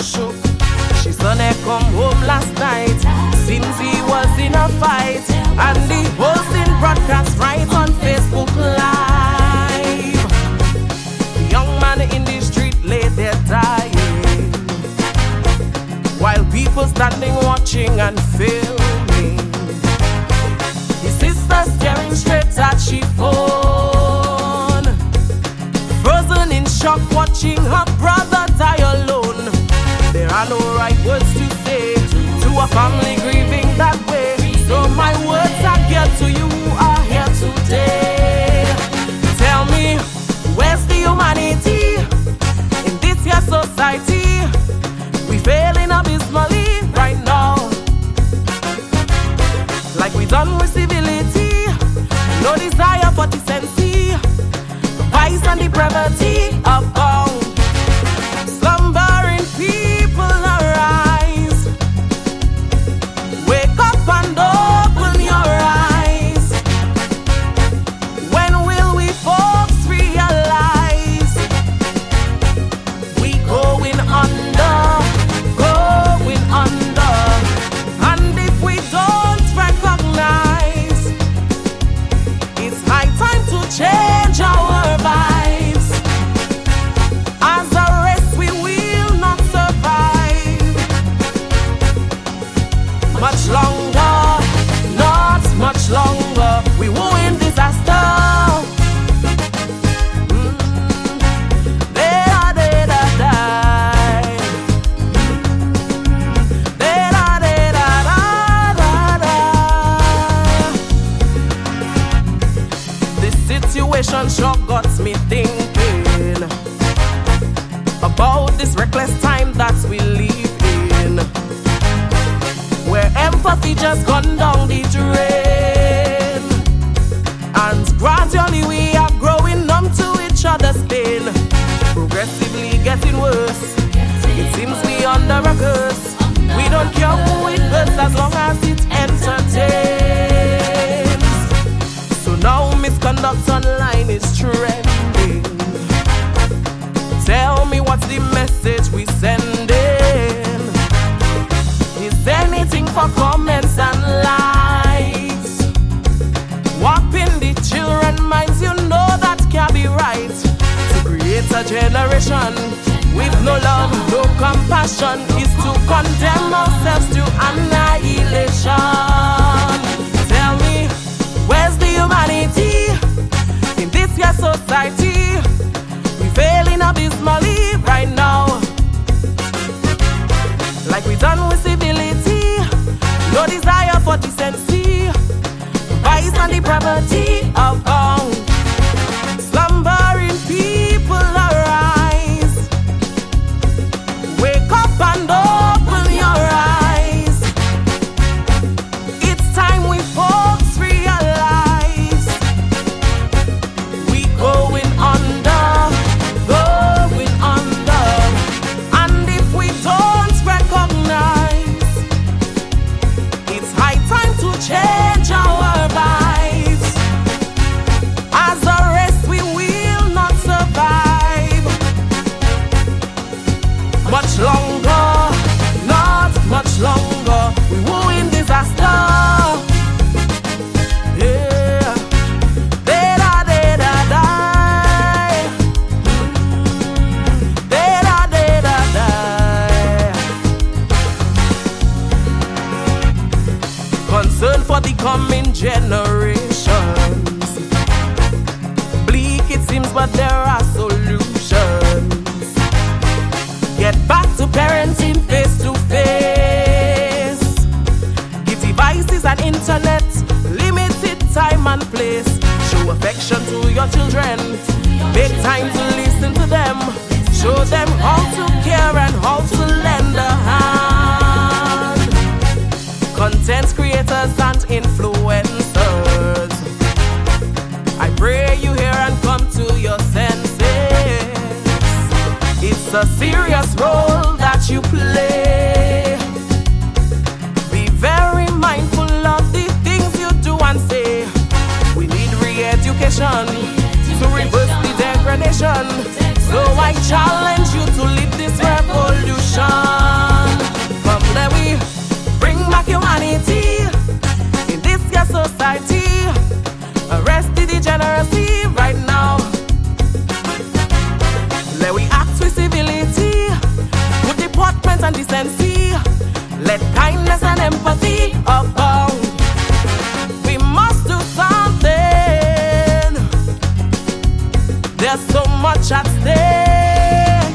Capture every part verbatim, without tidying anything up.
shook. She son had come home last night. Seems he was in a fight, and the whole thing broadcast right on Facebook Live. The young man in the street lay there dying, while people standing watching and filming. His sister staring straight at she phone, frozen in shock, watching her brother die alone. There are no right words to say to a family grieving that way, so my words are geared to you who are here today. Tell me, where's the humanity in this here society? We failing abysmally right now, like we done with civility. No desire for decency, vice and depravity abound. Slumbering people arise, wake up and open your eyes. When will we folks realize we going under, going under? And if we don't recognize, it's high time to change our vibes. As a race we will not survive much longer, not much longer. We will in disaster. Mm. Da-da-da-da-da. Mm. Da-da-da-da-da-da. This situation sure got me thinking about this reckless time that we live in, where empathy just gone down the drain, and gradually we are growing numb to each other's pain, progressively getting worse. It seems we under a curse. We don't care who it hurts as long as it entertains. So now misconduct online is trending. Tell me, what's the message we sending? Is anything for comments and likes? Warping the children minds, you know that can't be right. To create a generation with no love, no compassion, is to condemn ourselves to annihilation. Tell me, where's the humanity in this here society? We failing abysmally right now, like we done with civility. No desire for decency, vice and depravity abound. Slumbering people arise, wake up and open your eyes. It's time we folks realize we going under, going under. And if we don't recognize, it's high time to change our vibes. As a race we will not survive much longer, not much longer. We will in disaster. Yeah. Da-da-da-da-da. Da-da-da-da-da. Concern for the coming generations. Bleak it seems, but there are solutions. Get back to parenting face to face. Give devices and internet limited time and place. Show affection to your children. Make time to listen to them. Show them how to care and how to lend a hand. Content creators and influencers, I pray you hear and come to your senses. It's a serious role that you play. Be very mindful of the things you do and say. We need re-education to reverse the degradation. So I challenge you to lead this revolution. Come let we bring back humanity in this your society. Arrest the degeneracy right now. Let we act with civility, with deportment and decency. Let kindness and empathy abound. We must do something. There's so much at stake.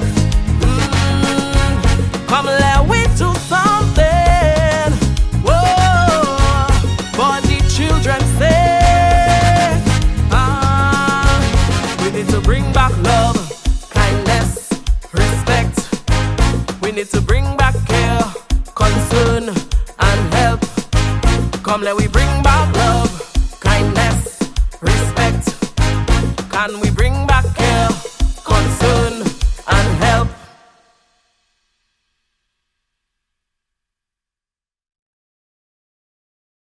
Mm, come let we do something. Whoa, for the children's sake. Ah, we need to bring back love, kindness, respect. We need to bring back care, concern, and help. Come let we bring back love, kindness, respect. Can we